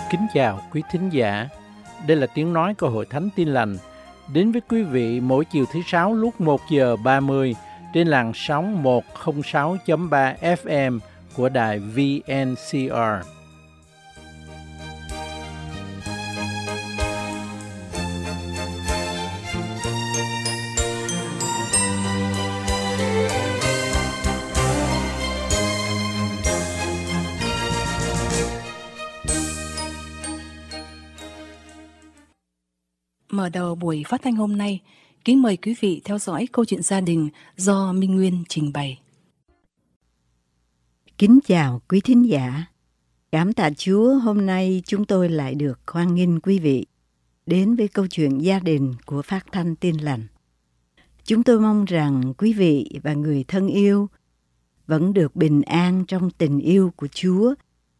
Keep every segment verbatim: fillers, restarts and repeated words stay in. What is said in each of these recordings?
Kính chào quý thính giả. Đây là tiếng nói của Hội Thánh Tin Lành, đến với quý vị mỗi chiều thứ sáu lúc một giờ ba mươi trên làn sóng một không sáu chấm ba ép em của đài vê en xê rờ. Mở đầu buổi phát thanh hôm nay, kính mời quý vị theo dõi câu chuyện gia đình do Minh Nguyên trình bày. Kính chào quý thính giả. Cảm tạ Chúa, hôm nay chúng tôi lại được hoan nghênh quý vị đến với câu chuyện gia đình của Phát thanh Tin Lành. Chúng tôi mong rằng quý vị và người thân yêu vẫn được bình an trong tình yêu của Chúa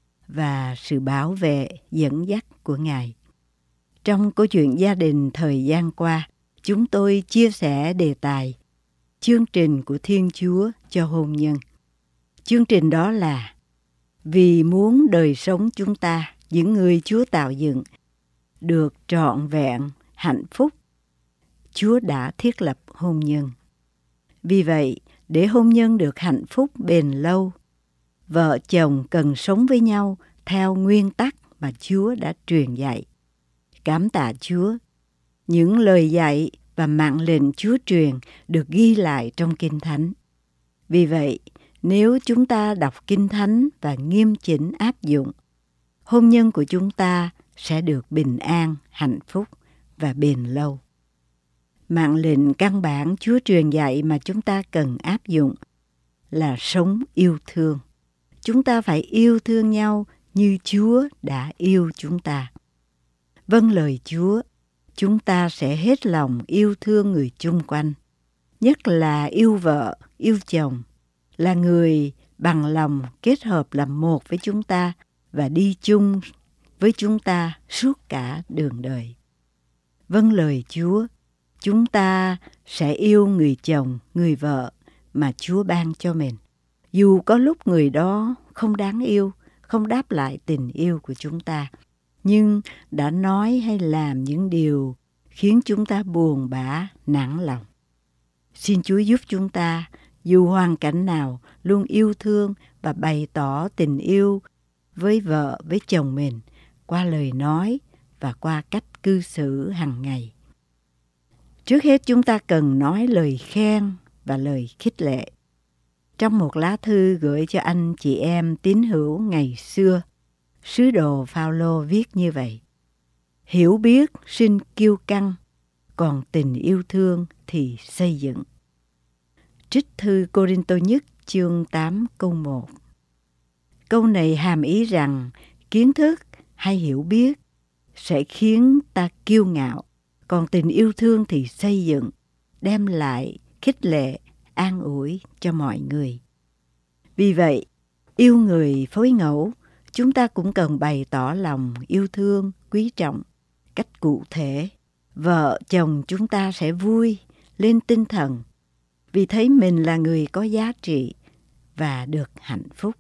và sự bảo vệ dẫn dắt của Ngài. Trong câu chuyện gia đình thời gian qua, chúng tôi chia sẻ đề tài chương trình của Thiên Chúa cho hôn nhân. Chương trình đó là vì muốn đời sống chúng ta, những người Chúa tạo dựng, được trọn vẹn, hạnh phúc, Chúa đã thiết lập hôn nhân. Vì vậy, để hôn nhân được hạnh phúc bền lâu, vợ chồng cần sống với nhau theo nguyên tắc mà Chúa đã truyền dạy. Cảm tạ Chúa, những lời dạy và mạng lệnh Chúa truyền được ghi lại trong Kinh Thánh. Vì vậy, nếu chúng ta đọc Kinh Thánh và nghiêm chỉnh áp dụng, hôn nhân của chúng ta sẽ được bình an, hạnh phúc và bền lâu. Mạng lệnh căn bản Chúa truyền dạy mà chúng ta cần áp dụng là sống yêu thương. Chúng ta phải yêu thương nhau như Chúa đã yêu chúng ta. Vâng lời Chúa, chúng ta sẽ hết lòng yêu thương người chung quanh, nhất là yêu vợ, yêu chồng, là người bằng lòng kết hợp làm một với chúng ta và đi chung với chúng ta suốt cả đường đời. Vâng lời Chúa, chúng ta sẽ yêu người chồng, người vợ mà Chúa ban cho mình. Dù có lúc người đó không đáng yêu, không đáp lại tình yêu của chúng ta, nhưng đã nói hay làm những điều khiến chúng ta buồn bã, nản lòng. Xin Chúa giúp chúng ta, dù hoàn cảnh nào, luôn yêu thương và bày tỏ tình yêu với vợ, với chồng mình qua lời nói và qua cách cư xử hàng ngày. Trước hết chúng ta cần nói lời khen và lời khích lệ. Trong một lá thư gửi cho anh chị em tín hữu ngày xưa, sứ đồ Phao-lô viết như vậy: hiểu biết sinh kiêu căng, còn tình yêu thương thì xây dựng. Trích thư Cô-rinh-tô nhất chương tám câu một. Câu này hàm ý rằng kiến thức hay hiểu biết sẽ khiến ta kiêu ngạo, còn tình yêu thương thì xây dựng, đem lại khích lệ, an ủi cho mọi người. Vì vậy, yêu người phối ngẫu, chúng ta cũng cần bày tỏ lòng yêu thương, quý trọng cách cụ thể. Vợ chồng chúng ta sẽ vui lên tinh thần vì thấy mình là người có giá trị và được hạnh phúc.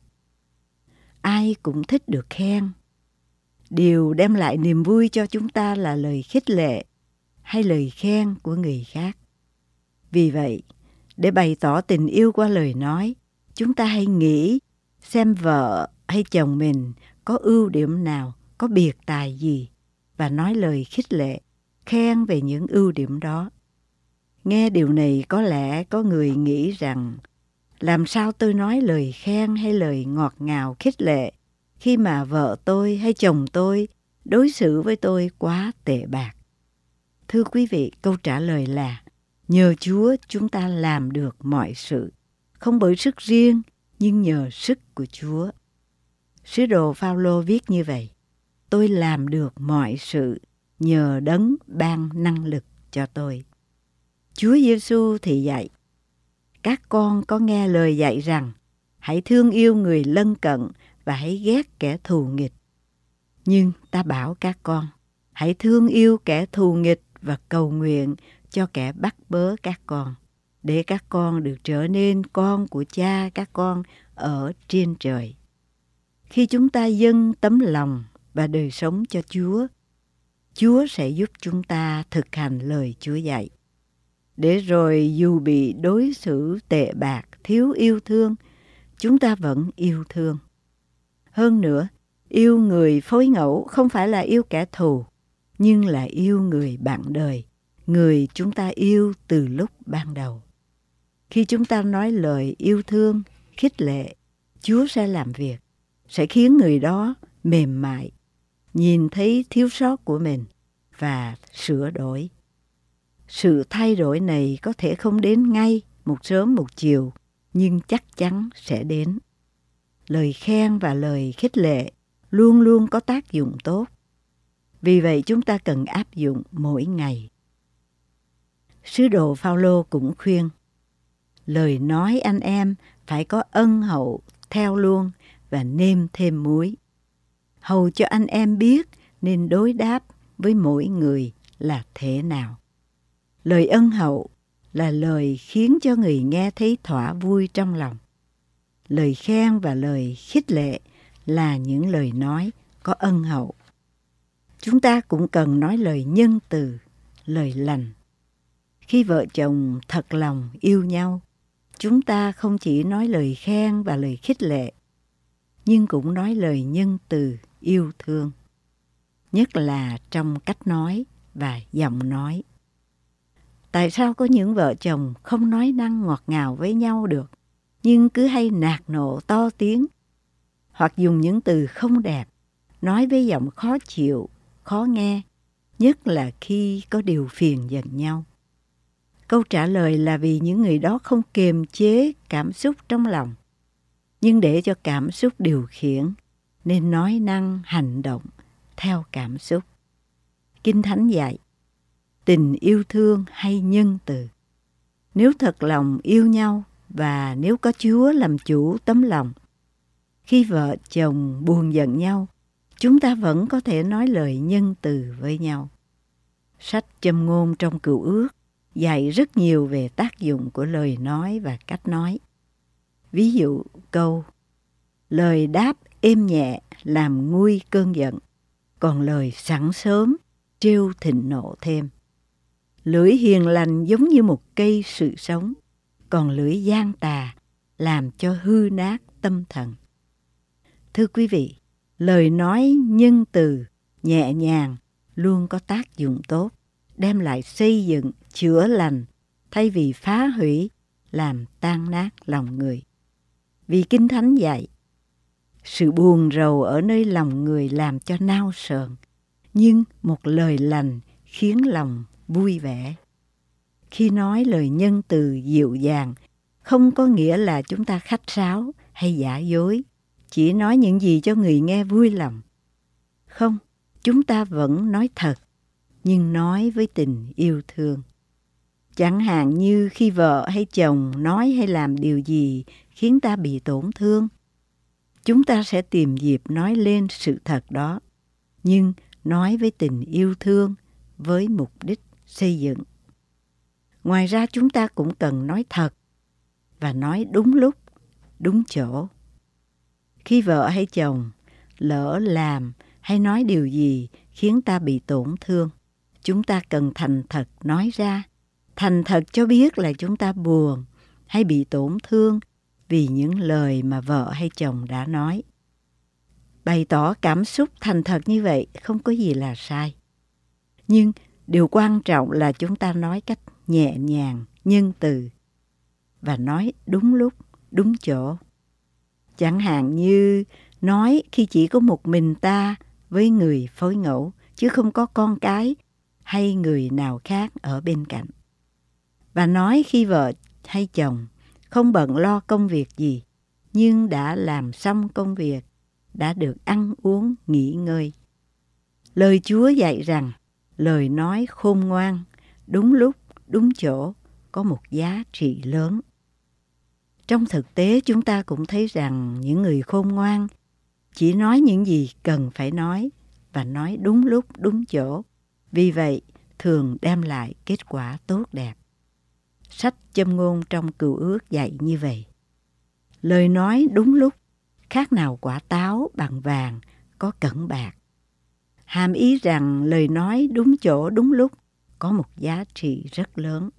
Ai cũng thích được khen. Điều đem lại niềm vui cho chúng ta là lời khích lệ hay lời khen của người khác. Vì vậy, để bày tỏ tình yêu qua lời nói, chúng ta hãy nghĩ xem vợ hay chồng mình có ưu điểm nào, có biệt tài gì, và nói lời khích lệ, khen về những ưu điểm đó. Nghe điều này có lẽ có người nghĩ rằng làm sao tôi nói lời khen hay lời ngọt ngào khích lệ khi mà vợ tôi hay chồng tôi đối xử với tôi quá tệ bạc. Thưa quý vị, câu trả lời là nhờ Chúa chúng ta làm được mọi sự, không bởi sức riêng nhưng nhờ sức của Chúa. Sứ đồ Phao-lô viết như vậy: tôi làm được mọi sự nhờ Đấng ban năng lực cho tôi. Chúa Giêsu thì dạy: các con có nghe lời dạy rằng hãy thương yêu người lân cận và hãy ghét kẻ thù nghịch. Nhưng ta bảo các con, hãy thương yêu kẻ thù nghịch và cầu nguyện cho kẻ bắt bớ các con, để các con được trở nên con của Cha các con ở trên trời. Khi chúng ta dâng tấm lòng và đời sống cho Chúa, Chúa sẽ giúp chúng ta thực hành lời Chúa dạy. Để rồi dù bị đối xử tệ bạc, thiếu yêu thương, chúng ta vẫn yêu thương. Hơn nữa, yêu người phối ngẫu không phải là yêu kẻ thù, nhưng là yêu người bạn đời, người chúng ta yêu từ lúc ban đầu. Khi chúng ta nói lời yêu thương, khích lệ, Chúa sẽ làm việc, sẽ khiến người đó mềm mại, nhìn thấy thiếu sót của mình và sửa đổi. Sự thay đổi này có thể không đến ngay, một sớm một chiều, nhưng chắc chắn sẽ đến. Lời khen và lời khích lệ luôn luôn có tác dụng tốt. Vì vậy chúng ta cần áp dụng mỗi ngày. Sứ đồ Phao-lô cũng khuyên, lời nói anh em phải có ân hậu theo luôn và nêm thêm muối, hầu cho anh em biết nên đối đáp với mỗi người là thế nào. Lời ân hậu là lời khiến cho người nghe thấy thỏa vui trong lòng. Lời khen và lời khích lệ là những lời nói có ân hậu. Chúng ta cũng cần nói lời nhân từ, lời lành. Khi vợ chồng thật lòng yêu nhau, chúng ta không chỉ nói lời khen và lời khích lệ, nhưng cũng nói lời nhân từ, yêu thương, nhất là trong cách nói và giọng nói. Tại sao có những vợ chồng không nói năng ngọt ngào với nhau được, nhưng cứ hay nạt nộ to tiếng, hoặc dùng những từ không đẹp, nói với giọng khó chịu, khó nghe, nhất là khi có điều phiền giận nhau? Câu trả lời là vì những người đó không kiềm chế cảm xúc trong lòng, nhưng để cho cảm xúc điều khiển, nên nói năng hành động theo cảm xúc. Kinh Thánh dạy, tình yêu thương hay nhân từ. Nếu thật lòng yêu nhau và nếu có Chúa làm chủ tấm lòng, khi vợ chồng buồn giận nhau, chúng ta vẫn có thể nói lời nhân từ với nhau. Sách Châm ngôn trong Cựu Ước dạy rất nhiều về tác dụng của lời nói và cách nói. Ví dụ câu, lời đáp êm nhẹ làm nguôi cơn giận, còn lời sẵn sớm trêu thịnh nộ thêm. Lưỡi hiền lành giống như một cây sự sống, còn lưỡi gian tà làm cho hư nát tâm thần. Thưa quý vị, lời nói nhân từ, nhẹ nhàng luôn có tác dụng tốt, đem lại xây dựng, chữa lành, thay vì phá hủy, làm tan nát lòng người. Vì Kinh Thánh dạy, sự buồn rầu ở nơi lòng người làm cho nao sờn, nhưng một lời lành khiến lòng vui vẻ. Khi nói lời nhân từ dịu dàng, không có nghĩa là chúng ta khách sáo hay giả dối, chỉ nói những gì cho người nghe vui lòng. Không, chúng ta vẫn nói thật, nhưng nói với tình yêu thương. Chẳng hạn như khi vợ hay chồng nói hay làm điều gì khiến ta bị tổn thương, chúng ta sẽ tìm dịp nói lên sự thật đó, nhưng nói với tình yêu thương, với mục đích xây dựng. Ngoài ra chúng ta cũng cần nói thật và nói đúng lúc, đúng chỗ. Khi vợ hay chồng lỡ làm hay nói điều gì khiến ta bị tổn thương, chúng ta cần thành thật nói ra, thành thật cho biết là chúng ta buồn hay bị tổn thương vì những lời mà vợ hay chồng đã nói. Bày tỏ cảm xúc thành thật như vậy không có gì là sai. Nhưng điều quan trọng là chúng ta nói cách nhẹ nhàng, nhân từ và nói đúng lúc, đúng chỗ. Chẳng hạn như nói khi chỉ có một mình ta với người phối ngẫu, chứ không có con cái hay người nào khác ở bên cạnh. Và nói khi vợ hay chồng không bận lo công việc gì, nhưng đã làm xong công việc, đã được ăn uống, nghỉ ngơi. Lời Chúa dạy rằng, lời nói khôn ngoan, đúng lúc, đúng chỗ, có một giá trị lớn. Trong thực tế chúng ta cũng thấy rằng những người khôn ngoan chỉ nói những gì cần phải nói và nói đúng lúc, đúng chỗ. Vì vậy, thường đem lại kết quả tốt đẹp. Sách Châm ngôn trong Cựu Ước dạy như vậy. Lời nói đúng lúc, khác nào quả táo bằng vàng có cẩn bạc. hàm ý rằng lời nói đúng chỗ đúng lúc có một giá trị rất lớn.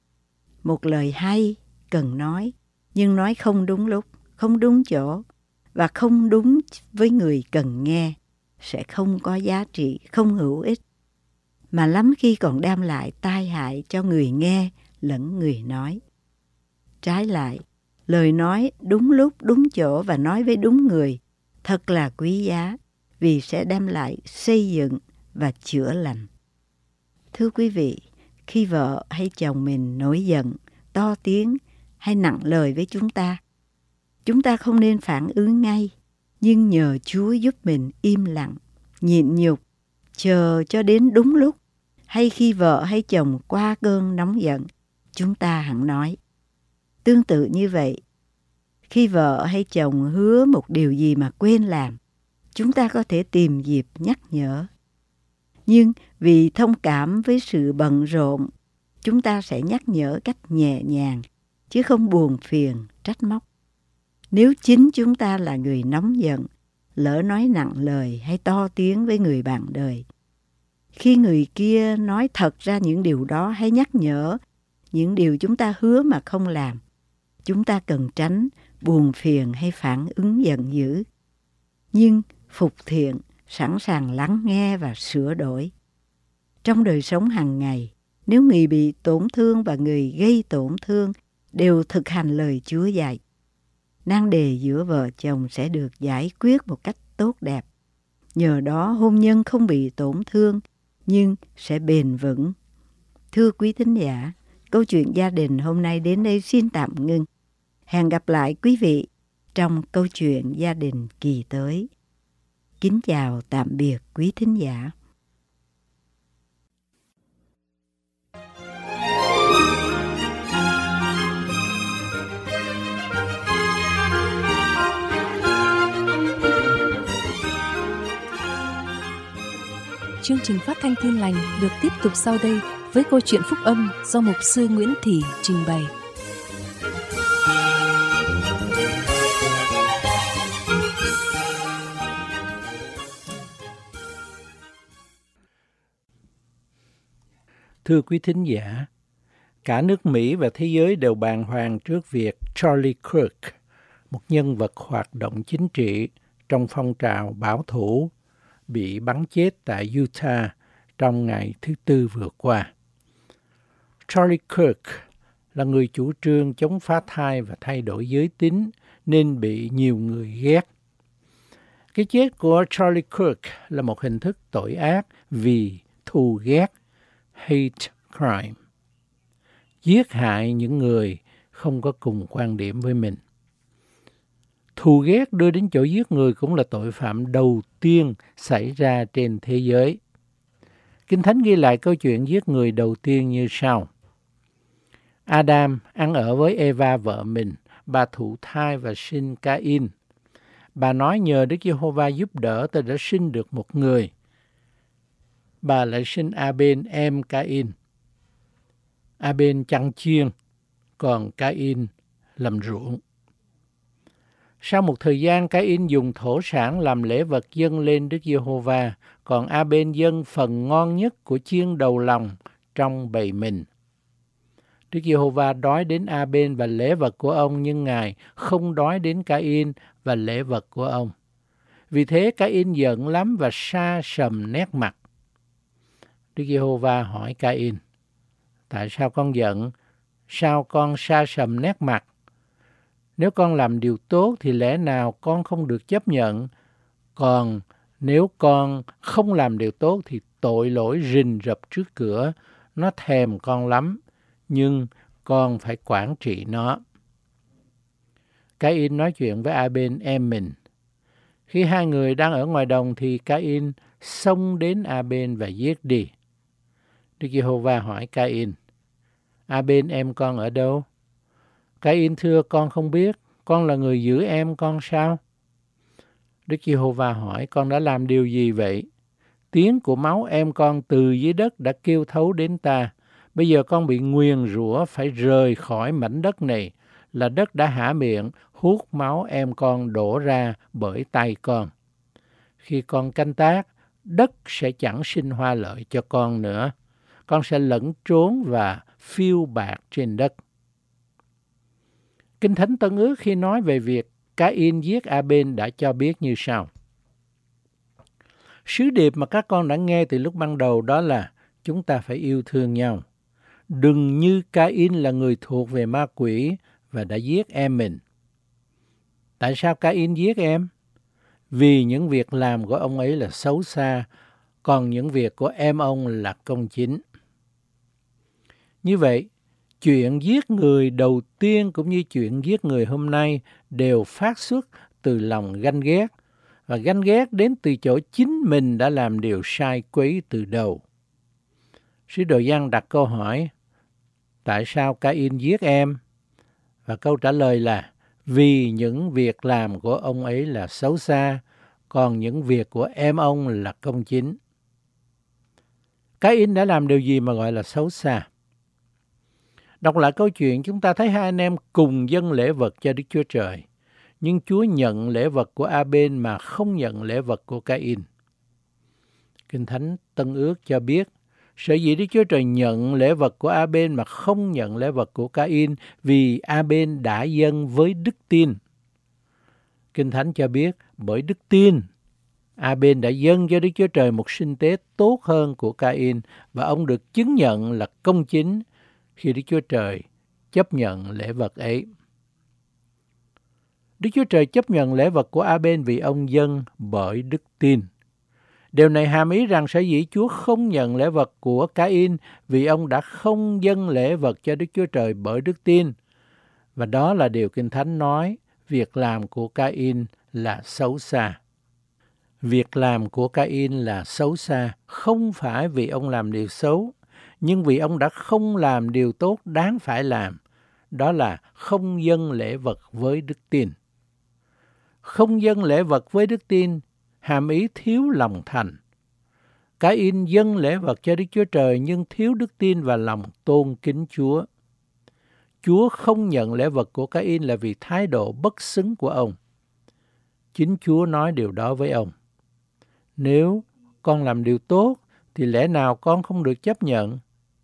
Một lời hay cần nói, nhưng nói không đúng lúc, không đúng chỗ và không đúng với người cần nghe sẽ không có giá trị, không hữu ích, mà lắm khi còn đem lại tai hại cho người nghe lẫn người nói. Trái lại, lời nói đúng lúc, đúng chỗ và nói với đúng người thật là quý giá vì sẽ đem lại xây dựng và chữa lành. Thưa quý vị, khi vợ hay chồng mình nổi giận, to tiếng hay nặng lời với chúng ta, chúng ta không nên phản ứng ngay, nhưng nhờ Chúa giúp mình im lặng, nhịn nhục, chờ cho đến đúng lúc, hay khi vợ hay chồng qua cơn nóng giận, chúng ta hẳn nói. Tương tự như vậy, khi vợ hay chồng hứa một điều gì mà quên làm, chúng ta có thể tìm dịp nhắc nhở. Nhưng vì thông cảm với sự bận rộn, chúng ta sẽ nhắc nhở cách nhẹ nhàng, chứ không buồn phiền, trách móc. Nếu chính chúng ta là người nóng giận, lỡ nói nặng lời hay to tiếng với người bạn đời, khi người kia nói thật ra những điều đó hay nhắc nhở những điều chúng ta hứa mà không làm, chúng ta cần tránh buồn phiền hay phản ứng giận dữ, nhưng phục thiện, sẵn sàng lắng nghe và sửa đổi. Trong đời sống hàng ngày, nếu người bị tổn thương và người gây tổn thương đều thực hành lời Chúa dạy, nan đề giữa vợ chồng sẽ được giải quyết một cách tốt đẹp. Nhờ đó hôn nhân không bị tổn thương nhưng sẽ bền vững. Thưa quý thính giả, câu chuyện gia đình hôm nay đến đây xin tạm ngưng. Hẹn gặp lại quý vị trong câu chuyện gia đình kỳ tới. Kính chào tạm biệt quý thính giả. Chương trình phát thanh Tin Lành được tiếp tục sau đây với câu chuyện phúc âm do mục sư Nguyễn Thị trình bày. Thưa quý thính giả, cả nước Mỹ và thế giới đều bàng hoàng trước việc Charlie Kirk, một nhân vật hoạt động chính trị trong phong trào bảo thủ, bị bắn chết tại Utah trong ngày thứ Tư vừa qua. Charlie Kirk là người chủ trương chống phá thai và thay đổi giới tính nên bị nhiều người ghét. Cái chết của Charlie Kirk là một hình thức tội ác vì thù ghét, hate crime, giết hại những người không có cùng quan điểm với mình. Thù ghét đưa đến chỗ giết người cũng là tội phạm đầu tiên xảy ra trên thế giới. Kinh Thánh ghi lại câu chuyện giết người đầu tiên như sau. Adam ăn ở với Eva vợ mình, bà thụ thai và sinh Cain. Bà nói nhờ Đức Giê-hô-va giúp đỡ tôi đã sinh được một người. Bà lại sinh A-bên em Cain. A-bên chăn chiên, còn Cain làm ruộng. Sau một thời gian, Cain dùng thổ sản làm lễ vật dâng lên Đức Giê-hô-va, còn A-bên dâng phần ngon nhất của chiên đầu lòng trong bầy mình. Đức Giê-hô-va đói đến A-bên và lễ vật của ông, nhưng Ngài không đói đến Cain và lễ vật của ông. Vì thế Cain giận lắm và sa sầm nét mặt. Đức Giê-hô-va hỏi Cain, tại sao con giận? Sao con sa sầm nét mặt? Nếu con làm điều tốt thì lẽ nào con không được chấp nhận? Còn nếu con không làm điều tốt thì tội lỗi rình rập trước cửa, nó thèm con lắm, nhưng con phải quản trị nó. Cain nói chuyện với A-bên em mình. Khi hai người đang ở ngoài đồng thì Cain xông đến A-bên và giết đi. Đức Giê-hô-va hỏi Cain, A-bên em con ở đâu? Cain thưa, con không biết, con là người giữ em con sao? Đức Giê-hô-va hỏi, con đã làm điều gì vậy? Tiếng của máu em con từ dưới đất đã kêu thấu đến ta. Bây giờ con bị nguyền rủa phải rời khỏi mảnh đất này, là đất đã há miệng hút máu em con đổ ra bởi tay con. Khi con canh tác, đất sẽ chẳng sinh hoa lợi cho con nữa. Con sẽ lẫn trốn và phiêu bạt trên đất. Kinh Thánh Tân Ước khi nói về việc Ca-in giết A-bên đã cho biết như sau. Sứ điệp mà các con đã nghe từ lúc ban đầu đó là chúng ta phải yêu thương nhau. Đừng như Ca-in là người thuộc về ma quỷ và đã giết em mình. Tại sao Ca-in giết em? Vì những việc làm của ông ấy là xấu xa, còn những việc của em ông là công chính. Như vậy, chuyện giết người đầu tiên cũng như chuyện giết người hôm nay đều phát xuất từ lòng ganh ghét, và ganh ghét đến từ chỗ chính mình đã làm điều sai quấy từ đầu. Sứ đồ Giăng đặt câu hỏi, tại sao Ca-in giết em? Và câu trả lời là, vì những việc làm của ông ấy là xấu xa, còn những việc của em ông là công chính. Ca-in đã làm điều gì mà gọi là xấu xa? Đọc lại câu chuyện, chúng ta thấy hai anh em cùng dâng lễ vật cho Đức Chúa Trời, nhưng Chúa nhận lễ vật của A-bên mà không nhận lễ vật của Ca-in. Kinh Thánh Tân Ước cho biết, sở dĩ Đức Chúa Trời nhận lễ vật của A-bên mà không nhận lễ vật của Ca-in vì A-bên đã dâng với đức tin. Kinh Thánh cho biết, bởi đức tin, A-bên đã dâng cho Đức Chúa Trời một sinh tế tốt hơn của Ca-in và ông được chứng nhận là công chính khi Đức Chúa Trời chấp nhận lễ vật ấy. Đức Chúa Trời chấp nhận lễ vật của A-bên vì ông dâng bởi đức tin. Điều này hàm ý rằng sở dĩ Chúa không nhận lễ vật của Ca-in vì ông đã không dâng lễ vật cho Đức Chúa Trời bởi đức tin. Và đó là điều Kinh Thánh nói, việc làm của Ca-in là xấu xa. Việc làm của Ca-in là xấu xa, không phải vì ông làm điều xấu, nhưng vì ông đã không làm điều tốt đáng phải làm. Đó là không dâng lễ vật với đức tin. Không dâng lễ vật với đức tin hàm ý thiếu lòng thành. Ca-in dâng lễ vật cho Đức Chúa Trời nhưng thiếu đức tin và lòng tôn kính Chúa. Chúa không nhận lễ vật của Ca-in là vì thái độ bất xứng của ông. Chính Chúa nói điều đó với ông. Nếu con làm điều tốt thì lẽ nào con không được chấp nhận?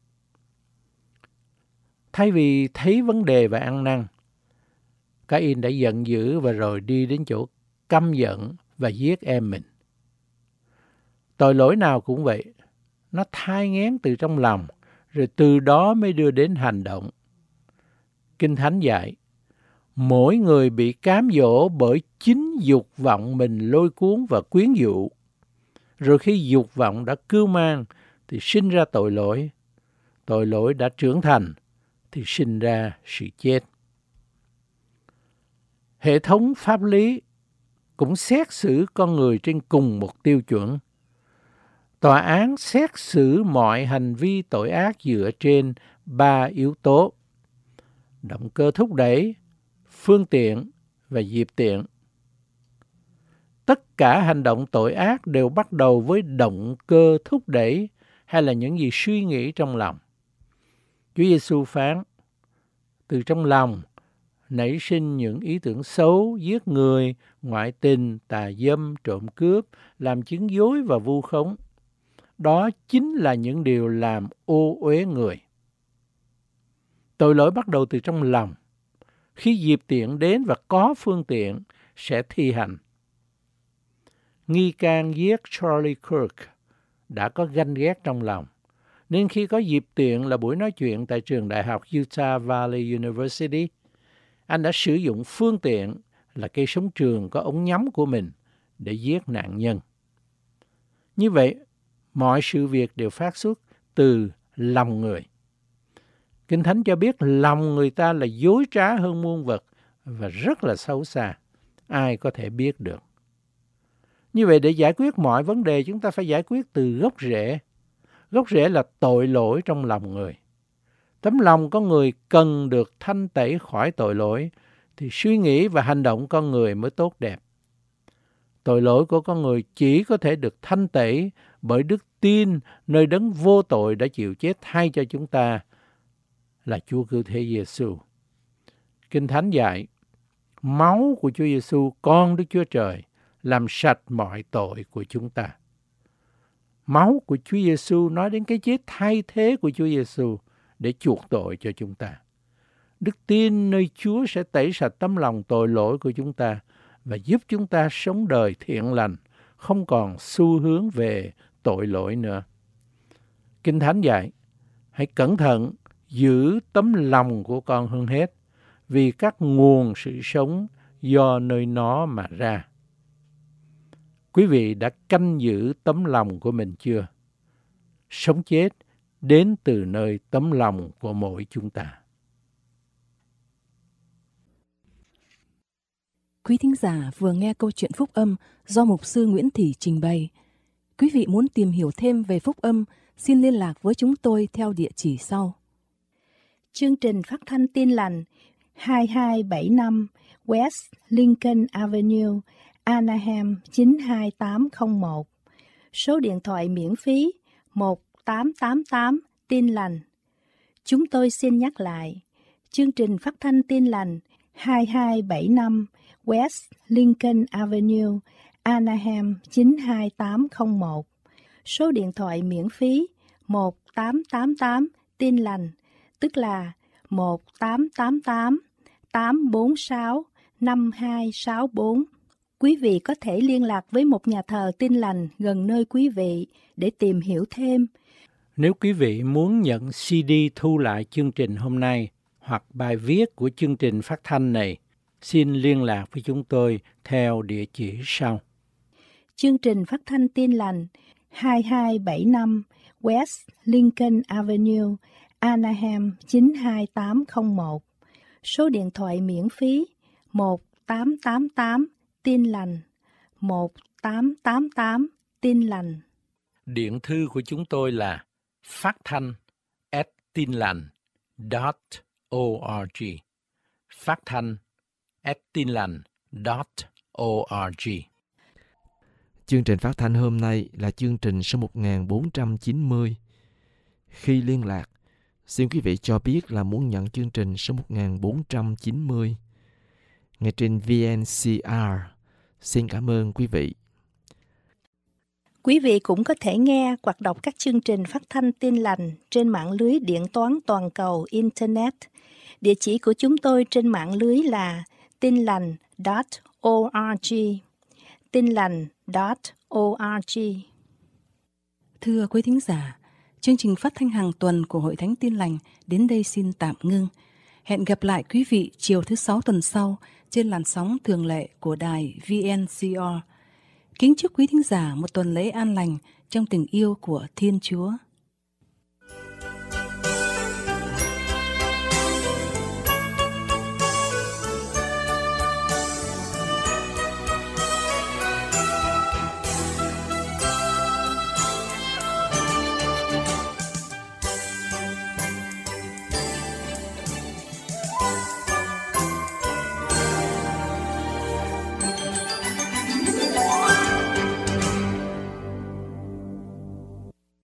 Thay vì thấy vấn đề và ăn năn, Ca-in đã giận dữ và rồi đi đến chỗ căm giận và giết em mình. Tội lỗi nào cũng vậy, nó thai nghén từ trong lòng, rồi từ đó mới đưa đến hành động. Kinh Thánh dạy, mỗi người bị cám dỗ bởi chính dục vọng mình lôi cuốn và quyến dụ. Rồi khi dục vọng đã cưu mang thì sinh ra tội lỗi. Tội lỗi đã trưởng thành thì sinh ra sự chết. Hệ thống pháp lý cũng xét xử con người trên cùng một tiêu chuẩn. Tòa án xét xử mọi hành vi tội ác dựa trên ba yếu tố: động cơ thúc đẩy, phương tiện và dịp tiện. Tất cả hành động tội ác đều bắt đầu với động cơ thúc đẩy hay là những gì suy nghĩ trong lòng. Chúa Giêsu phán, từ trong lòng nảy sinh những ý tưởng xấu, giết người, ngoại tình, tà dâm, trộm cướp, làm chứng dối và vu khống. Đó chính là những điều làm ô uế người. Tội lỗi bắt đầu từ trong lòng. Khi dịp tiện đến và có phương tiện, sẽ thi hành. Nghi can giết Charlie Kirk đã có ganh ghét trong lòng, nên khi có dịp tiện là buổi nói chuyện tại trường đại học Utah Valley University, anh đã sử dụng phương tiện là cây súng trường có ống nhắm của mình để giết nạn nhân. Như vậy, mọi sự việc đều phát xuất từ lòng người. Kinh Thánh cho biết lòng người ta là dối trá hơn muôn vật và rất là xấu xa. Ai có thể biết được? Như vậy để giải quyết mọi vấn đề chúng ta phải giải quyết từ gốc rễ. Gốc rễ là tội lỗi trong lòng người. Tấm lòng con người cần được thanh tẩy khỏi tội lỗi thì suy nghĩ và hành động con người mới tốt đẹp. Tội lỗi của con người chỉ có thể được thanh tẩy bởi đức tin nơi đấng vô tội đã chịu chết thay cho chúng ta là Chúa Cứu Thế Giêsu. Kinh Thánh dạy, máu của Chúa Giêsu con Đức Chúa Trời làm sạch mọi tội của chúng ta. Máu của Chúa Giêsu nói đến cái chết thay thế của Chúa Giêsu để chuộc tội cho chúng ta. Đức tin nơi Chúa sẽ tẩy sạch tấm lòng tội lỗi của chúng ta và giúp chúng ta sống đời thiện lành, không còn xu hướng về tội lỗi nữa. Kinh Thánh dạy, hãy cẩn thận giữ tấm lòng của con hơn hết, vì các nguồn sự sống do nơi nó mà ra. Quý vị đã canh giữ tấm lòng của mình chưa? Sống chết đến từ nơi tấm lòng của mỗi chúng ta. Quý thính giả vừa nghe câu chuyện phúc âm do mục sư Nguyễn Thị trình bày. Quý vị muốn tìm hiểu thêm về phúc âm, xin liên lạc với chúng tôi theo địa chỉ sau. Chương trình phát thanh Tin Lành hai hai bảy năm West Lincoln Avenue, Anaheim chín hai tám không một. Số điện thoại miễn phí một tám tám tám Tin Lành. Chúng tôi xin nhắc lại, chương trình phát thanh Tin Lành hai hai bảy năm West Lincoln Avenue, Anaheim chín hai tám không một. Số điện thoại miễn phí một tám tám tám Tin Lành, tức là một tám tám tám tám bốn sáu năm hai sáu bốn. Quý vị có thể liên lạc với một nhà thờ Tin Lành gần nơi quý vị để tìm hiểu thêm. Nếu quý vị muốn nhận xê đê thu lại chương trình hôm nay hoặc bài viết của chương trình phát thanh này, xin liên lạc với chúng tôi theo địa chỉ sau. Chương trình phát thanh Tin Lành hai hai bảy năm West Lincoln Avenue, Anaheim chín hai tám không một. Số điện thoại miễn phí một tám tám tám Tin Lành, một tám tám tám Tin Lành. Điện thư của chúng tôi là phát thanh at tinlành chấm org. Phát thanh at tinlành chấm org. Chương trình phát thanh hôm nay là chương trình số một nghìn bốn trăm chín mươi. Khi liên lạc, xin quý vị cho biết là muốn nhận chương trình số một nghìn bốn trăm chín mươi. Nghe trên vê en xê rờ. Xin cảm ơn quý vị. Quý vị cũng có thể nghe hoặc đọc các chương trình phát thanh Tin Lành trên mạng lưới điện toán toàn cầu Internet. Địa chỉ của chúng tôi trên mạng lưới là tinlành chấm org. tinlành chấm org. Thưa quý thính giả, chương trình phát thanh hàng tuần của Hội Thánh Tin Lành đến đây xin tạm ngưng. Hẹn gặp lại quý vị chiều thứ sáu tuần sau trên làn sóng thường lệ của đài vê en xê rờ. Kính chúc quý thính giả một tuần lễ an lành trong tình yêu của Thiên Chúa.